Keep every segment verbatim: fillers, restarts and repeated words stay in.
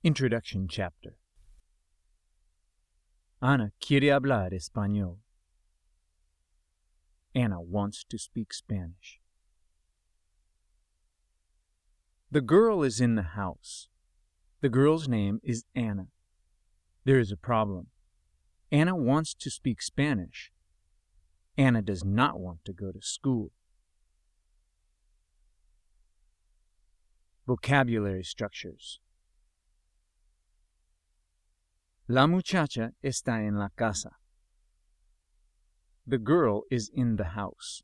Introduction Chapter. Ana quiere hablar español. Ana wants to speak Spanish. The girl is in the house. The girl's name is Ana. There is a problem. Ana wants to speak Spanish. Ana does not want to go to school. Vocabulary structures. La muchacha está en la casa. The girl is in the house.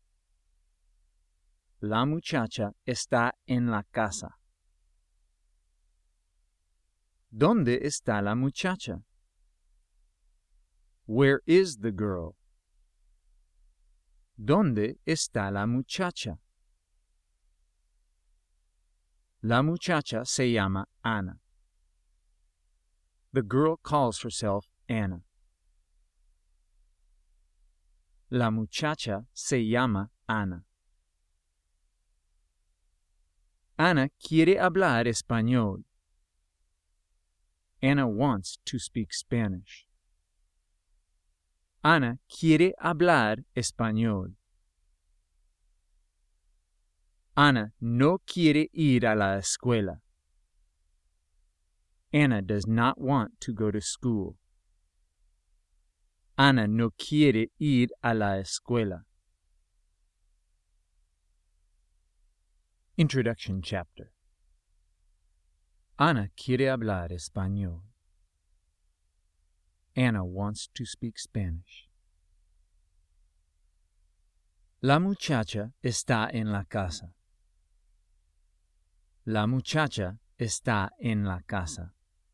La muchacha está en la casa. ¿Dónde está la muchacha? Where is the girl? ¿Dónde está la muchacha? La muchacha se llama Ana. The girl calls herself Ana. La muchacha se llama Ana. Ana quiere hablar español. Ana wants to speak Spanish. Ana quiere hablar español. Ana no quiere ir a la escuela. Ana does not want to go to school. Ana no quiere ir a la escuela. Introduction Chapter. Ana quiere hablar español. Ana wants to speak Spanish. La muchacha está en la casa. La muchacha está en la casa.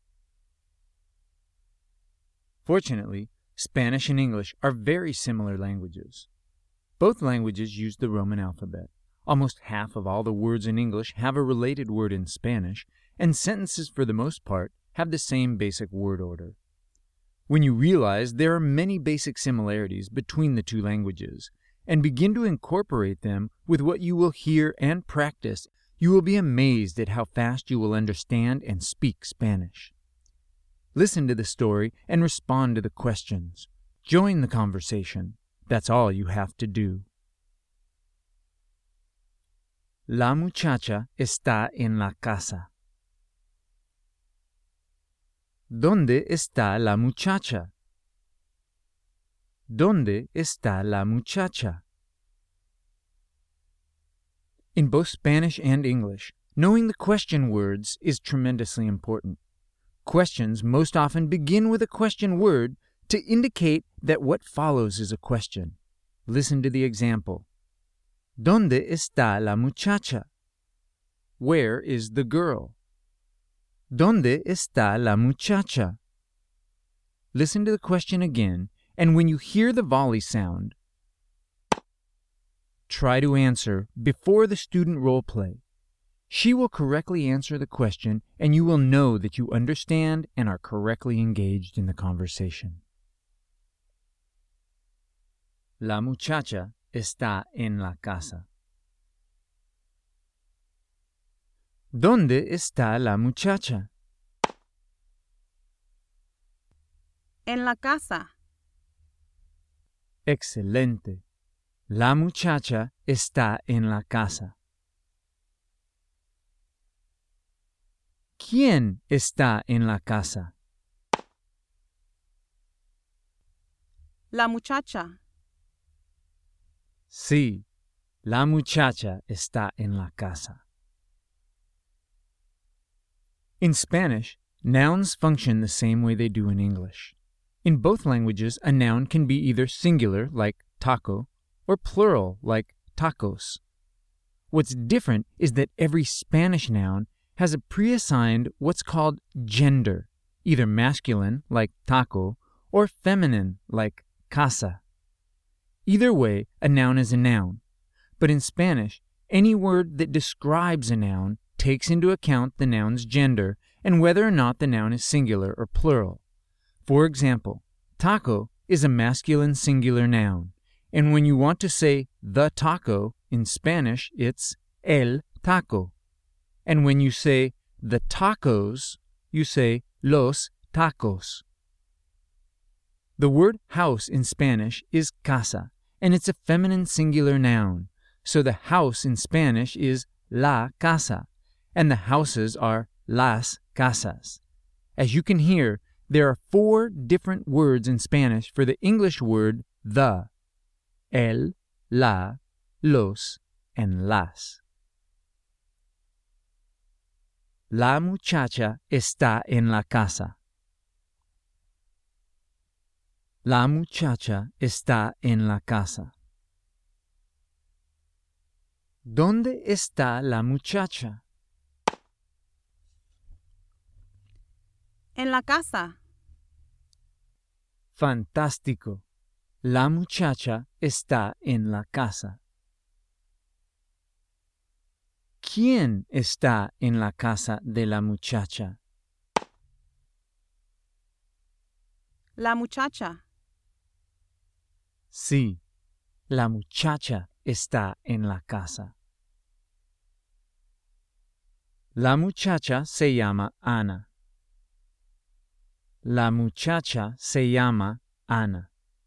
Fortunately, Spanish and English are very similar languages. Both languages use the Roman alphabet. Almost half of all the words in English have a related word in Spanish, and sentences for the most part have the same basic word order. When you realize there are many basic similarities between the two languages, and begin to incorporate them with what you will hear and practice, you will be amazed at how fast you will understand and speak Spanish. Listen to the story and respond to the questions. Join the conversation. That's all you have to do. La muchacha está en la casa. ¿Dónde está la muchacha? ¿Dónde está la muchacha? In both Spanish and English, knowing the question words is tremendously important. Questions most often begin with a question word to indicate that what follows is a question. Listen to the example. ¿Dónde está la muchacha? Where is the girl? ¿Dónde está la muchacha? Listen to the question again, and when you hear the volley sound, try to answer before the student role play. She will correctly answer the question, and you will know that you understand and are correctly engaged in the conversation. La muchacha está en la casa. ¿Dónde está la muchacha? En la casa. Excelente. La muchacha está en la casa. ¿Quién está en la casa? La muchacha. Sí, la muchacha está en la casa. In Spanish, nouns function the same way they do in English. In both languages, a noun can be either singular, like taco, or plural, like tacos. What's different is that every Spanish noun has a pre-assigned what's called gender, either masculine, like taco, or feminine, like casa. Either way, a noun is a noun. But in Spanish, any word that describes a noun takes into account the noun's gender and whether or not the noun is singular or plural. For example, taco is a masculine singular noun, and when you want to say the taco in Spanish, it's el taco. And when you say the tacos, you say los tacos. The word house in Spanish is casa, and it's a feminine singular noun. So the house in Spanish is la casa, and the houses are las casas. As you can hear, there are four different words in Spanish for the English word the: el, la, los, and las. La muchacha está en la casa. La muchacha está en la casa. ¿Dónde está la muchacha? En la casa. Fantástico. La muchacha está en la casa. ¿Quién está en la casa de la muchacha? La muchacha. Sí, la muchacha está en la casa. La muchacha se llama Ana. La muchacha se llama Ana.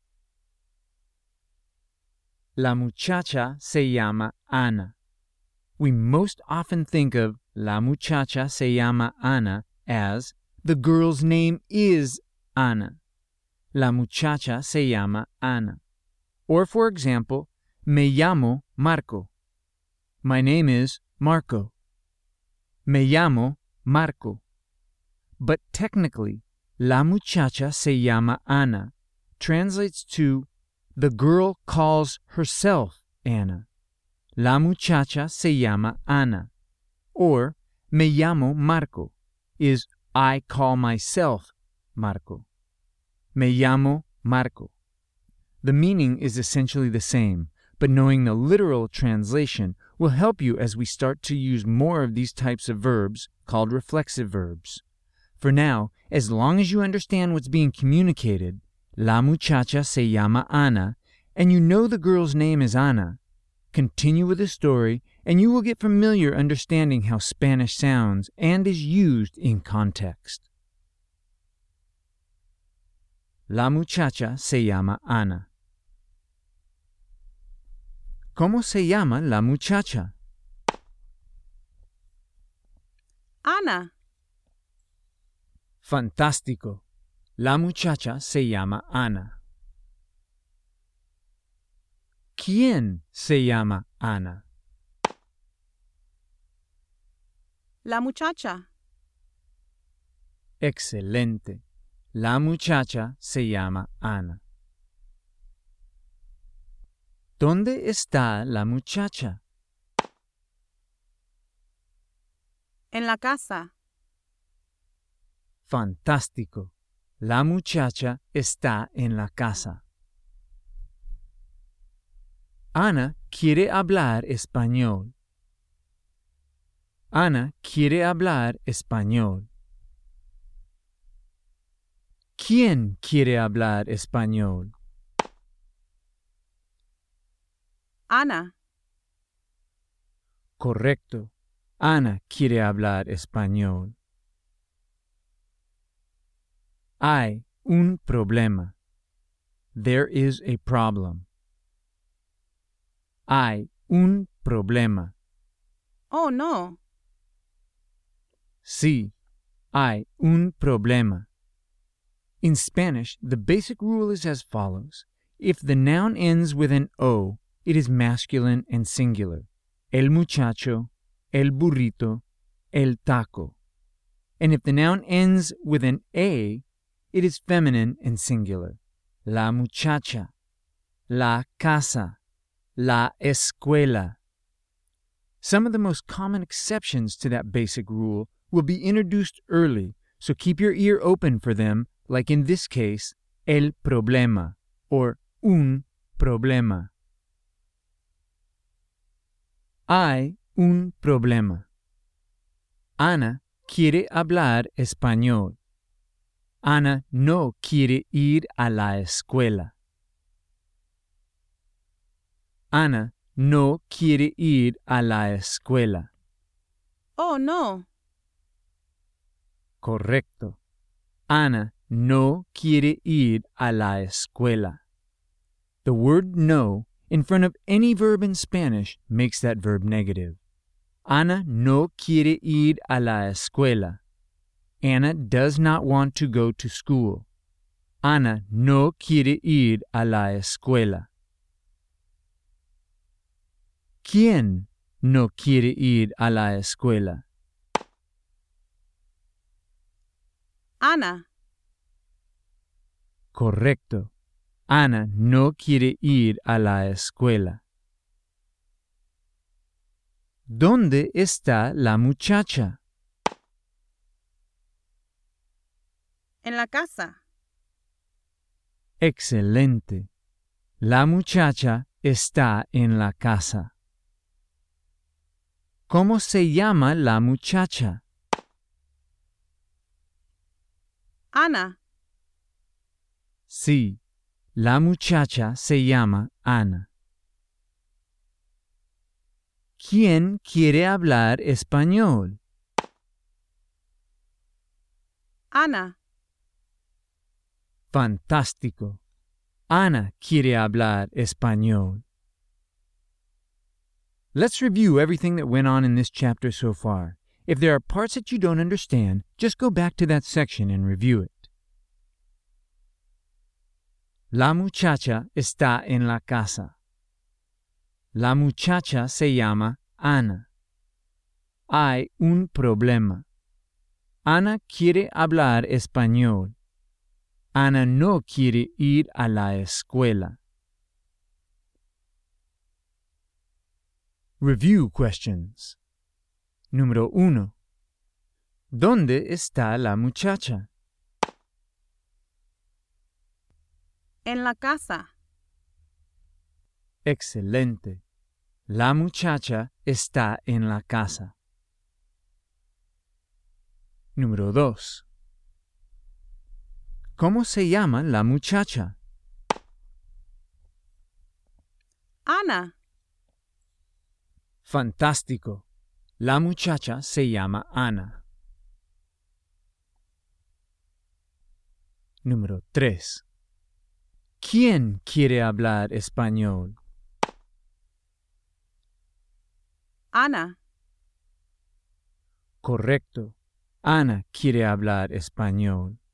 La muchacha se llama Ana. We most often think of la muchacha se llama Ana as the girl's name is Ana. La muchacha se llama Ana. Or, for example, me llamo Marco. My name is Marco. Me llamo Marco. But technically, la muchacha se llama Ana translates to the girl calls herself Ana. La muchacha se llama Ana. Or, me llamo Marco is I call myself Marco. Me llamo Marco. The meaning is essentially the same, but knowing the literal translation will help you as we start to use more of these types of verbs called reflexive verbs. For now, as long as you understand what's being communicated, la muchacha se llama Ana, and you know the girl's name is Ana, continue with the story and you will get familiar understanding how Spanish sounds and is used in context. La muchacha se llama Ana. ¿Cómo se llama la muchacha? Ana. Fantástico. La muchacha se llama Ana. ¿Quién se llama Ana? La muchacha. Excelente. La muchacha se llama Ana. ¿Dónde está la muchacha? En la casa. Fantástico. La muchacha está en la casa. Ana quiere hablar español. Ana quiere hablar español. ¿Quién quiere hablar español? Ana. Correcto. Ana quiere hablar español. Hay un problema. There is a problem. Hay un problema. Oh, no. Sí, hay un problema. In Spanish, the basic rule is as follows. If the noun ends with an O, it is masculine and singular. El muchacho, el burrito, el taco. And if the noun ends with an A, it is feminine and singular. La muchacha, la casa, la escuela. Some of the most common exceptions to that basic rule will be introduced early, so keep your ear open for them, like in this case, el problema, or un problema. Hay un problema. Ana quiere hablar español. Ana no quiere ir a la escuela. Ana no quiere ir a la escuela. Oh, no. Correcto. Ana no quiere ir a la escuela. The word no in front of any verb in Spanish makes that verb negative. Ana no quiere ir a la escuela. Anna does not want to go to school. Ana no quiere ir a la escuela. ¿Quién no quiere ir a la escuela? Ana. Correcto. Ana no quiere ir a la escuela. ¿Dónde está la muchacha? En la casa. Excelente. La muchacha está en la casa. ¿Cómo se llama la muchacha? Ana. Sí, la muchacha se llama Ana. ¿Quién quiere hablar español? Ana. Fantástico. Ana quiere hablar español. Let's review everything that went on in this chapter so far. If there are parts that you don't understand, just go back to that section and review it. La muchacha está en la casa. La muchacha se llama Ana. Hay un problema. Ana quiere hablar español. Ana no quiere ir a la escuela. Review questions. Número uno. ¿Dónde está la muchacha? En la casa. Excelente. La muchacha está en la casa. Número dos. ¿Cómo se llama la muchacha? Ana. Fantástico. La muchacha se llama Ana. Número tres. ¿Quién quiere hablar español? Ana. Correcto. Ana quiere hablar español.